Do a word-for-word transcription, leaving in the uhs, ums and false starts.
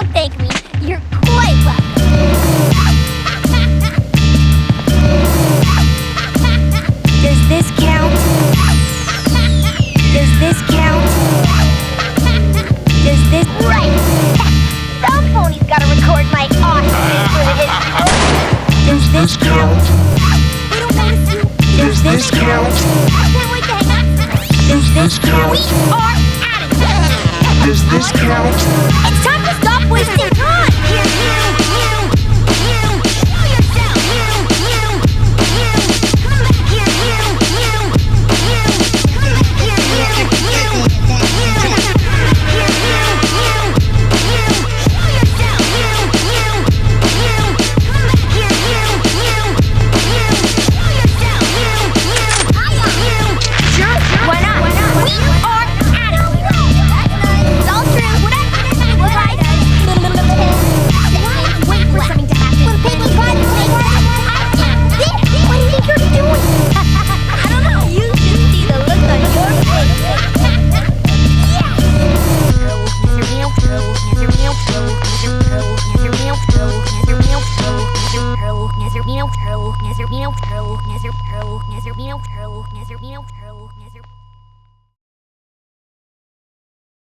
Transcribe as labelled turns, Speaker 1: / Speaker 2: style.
Speaker 1: don't thank me. You're quite welcome. Does this count? Does this count? Does this... Right! Some pony's gotta record my awesome for the history. Does this count? We don't notice you. Does this count? I can't wait to hang out. Does this count? We are at it!
Speaker 2: Does this count?
Speaker 1: It's time to stop wasting time! You, you, you, show yourself! You, you, you, come back here! You, you, you, come back here! You, you, you, come back here! You, you, you, show yourself! You, you, you, come back here! You, you, you, show yourself! You, you, you, sure, why not? Why not? We are at it! It's all true. What I what I wait for something to happen. When Piggy Pie plays that, I am this. What do you think you're doing? I don't know. You should see the look on your face. Yes. Yes.